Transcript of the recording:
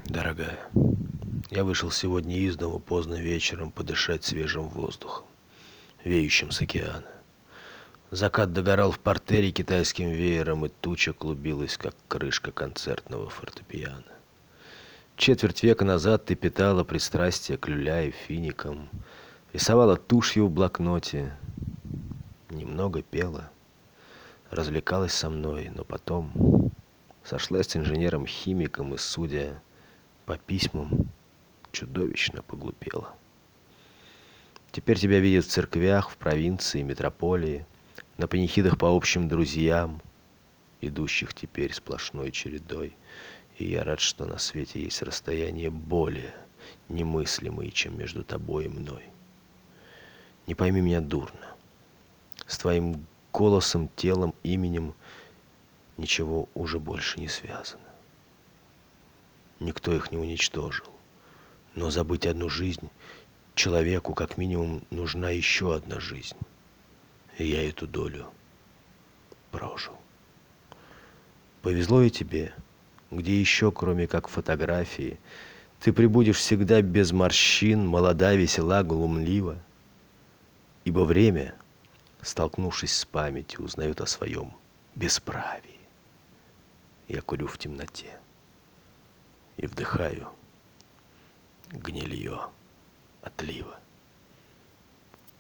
Дорогая, я вышел сегодня из дому поздно вечером подышать свежим воздухом, веющим с океана. Закат догорал в партере китайским веером, и туча клубилась, как крышка концертного фортепиано. Четверть века назад ты питала пристрастие к люля и финикам, рисовала тушью в блокноте, немного пела, развлекалась со мной, но потом сошлась с инженером-химиком и, судя по письмам, чудовищно поглупела. Теперь тебя видят в церквях, в провинции, метрополии, на панихидах по общим друзьям, идущих теперь сплошной чередой. И я рад, что на свете есть расстояния более немыслимые, чем между тобой и мной. Не пойми меня дурно. С твоим голосом, телом, именем ничего уже больше не связано. Никто их не уничтожил. Но забыть одну жизнь человеку как минимум нужна еще одна жизнь. И я эту долю прожил. Повезло и тебе, где еще, кроме как фотографии, ты пребудешь всегда без морщин, молода, весела, глумлива. Ибо время, столкнувшись с памятью, узнает о своем бесправии. Я курю в темноте и вдыхаю гнилье отлива.